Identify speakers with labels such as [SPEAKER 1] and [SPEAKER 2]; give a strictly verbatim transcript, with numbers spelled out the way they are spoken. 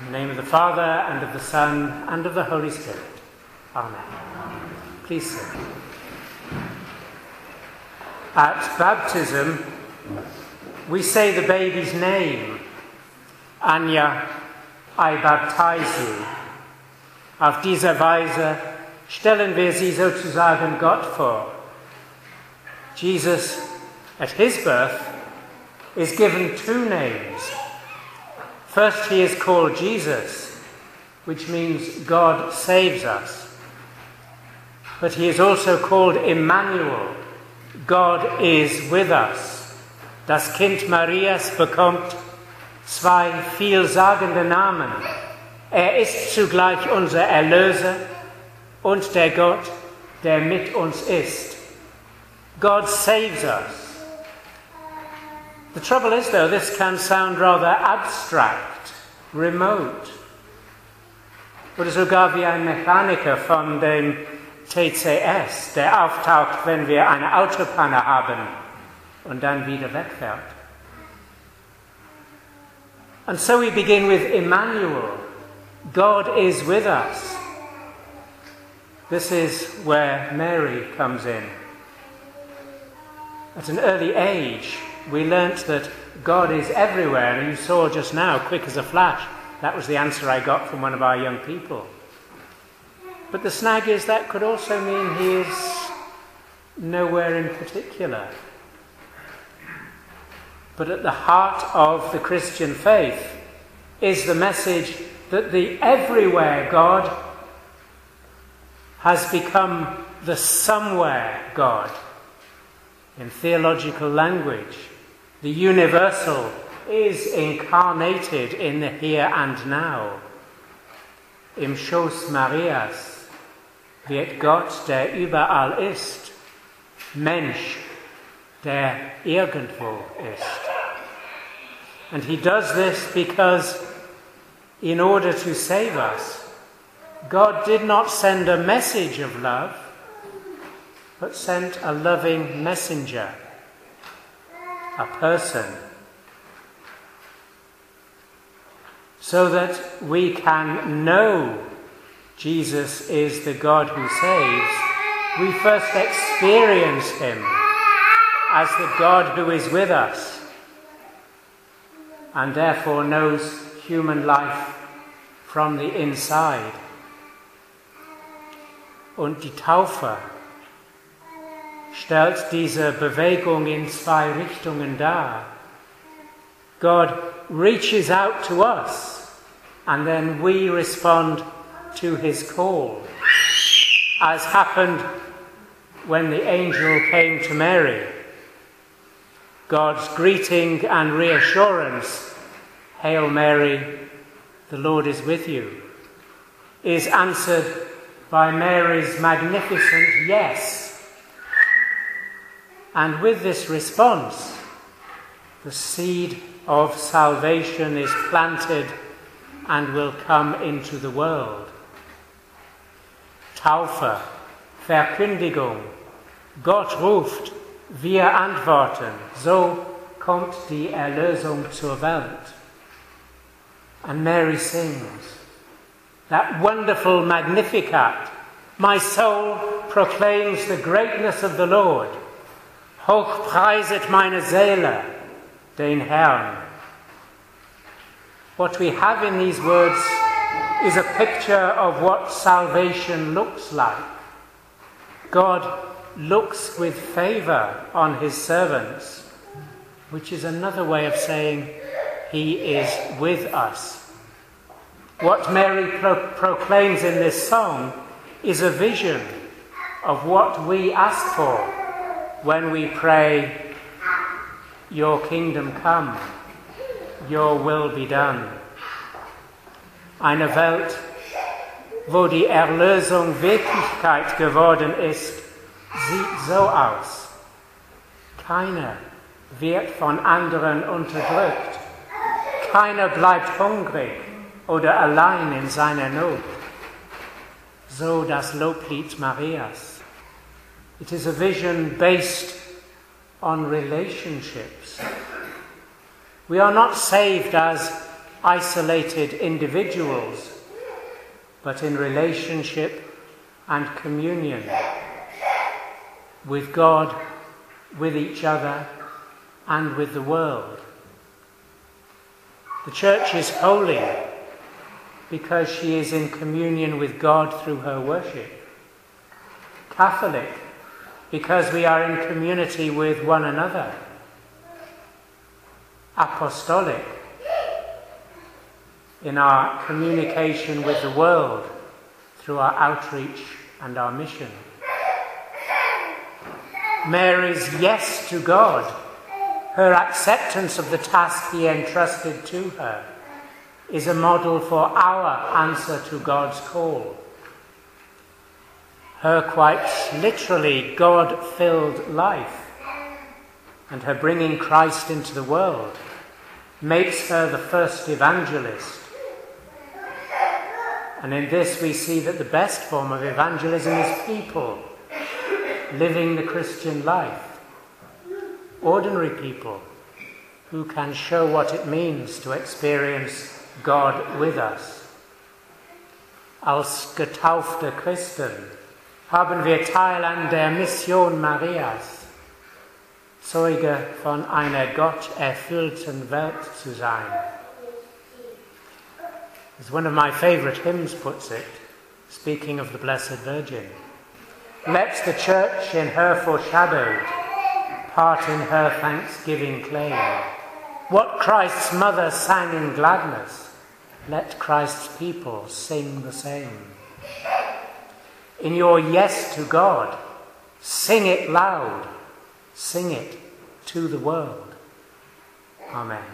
[SPEAKER 1] In the name of the Father, and of the Son, and of the Holy Spirit. Amen. Please sit. At baptism, we say the baby's name. Anja, I baptize you. Auf diese Weise stellen wir sie sozusagen Gott vor. Jesus, at his birth, is given two names. First, he is called Jesus, which means God saves us. But he is also called Emmanuel, God is with us. Das Kind Marias bekommt zwei vielsagende Namen. Er ist zugleich unser Erlöser und der Gott, der mit uns ist. God saves us. The trouble is, though, this can sound rather abstract, remote. Oder sogar wie ein Mechaniker von dem T C S, der auftaucht, wenn wir eine Autopanne haben und dann wieder wegfährt. And so we begin with Emmanuel. God is with us. This is where Mary comes in. At an early age, we learnt that God is everywhere, and you saw just now, quick as a flash, that was the answer I got from one of our young people. But the snag is that could also mean he is nowhere in particular. But at the heart of the Christian faith is the message that the everywhere God has become the somewhere God. In theological language, the universal is incarnated in the here and now. Im Schoß Marias wird Gott, der überall ist, Mensch, der irgendwo ist. And he does this because in order to save us, God did not send a message of love, but sent a loving messenger, a person, so that we can know Jesus is the God who saves. We first experience him as the God who is with us and therefore knows human life from the inside. Und die Taufe stellt diese Bewegung in zwei Richtungen dar. God reaches out to us, and then we respond to his call, as happened when the angel came to Mary. God's greeting and reassurance, Hail Mary, the Lord is with you, is answered by Mary's magnificent yes. And with this response, the seed of salvation is planted and will come into the world. Taufe, Verkündigung, Gott ruft, wir antworten, so kommt die Erlösung zur Welt. And Mary sings that wonderful Magnificat, my soul proclaims the greatness of the Lord. Hoch preiset meine Seele den Herrn. What we have in these words is a picture of what salvation looks like. God looks with favour on his servants, which is another way of saying he is with us. What Mary pro- proclaims in this song is a vision of what we ask for when we pray, your kingdom come, your will be done. Eine Welt, wo die Erlösung Wirklichkeit geworden ist, sieht so aus. Keiner wird von anderen unterdrückt. Keiner bleibt hungrig oder allein in seiner Not. So das Loblied Marias. It is a vision based on relationships. We are not saved as isolated individuals, but in relationship and communion with God, with each other, and with the world. The Church is holy because she is in communion with God through her worship. Catholic because we are in community with one another. Apostolic in our communication with the world through our outreach and our mission. Mary's yes to God, her acceptance of the task he entrusted to her, is a model for our answer to God's call. Her quite literally God-filled life and her bringing Christ into the world makes her the first evangelist. And in this we see that the best form of evangelism is people living the Christian life. Ordinary people who can show what it means to experience God with us. Als getaufte Christen haben wir Teil an der Mission Marias, Zeuge von einer gotterfüllten Welt zu sein. As one of my favourite hymns puts it, speaking of the Blessed Virgin, let the Church in her foreshadowed part in her thanksgiving claim. What Christ's mother sang in gladness, let Christ's people sing the same. In your yes to God, sing it loud, sing it to the world. Amen.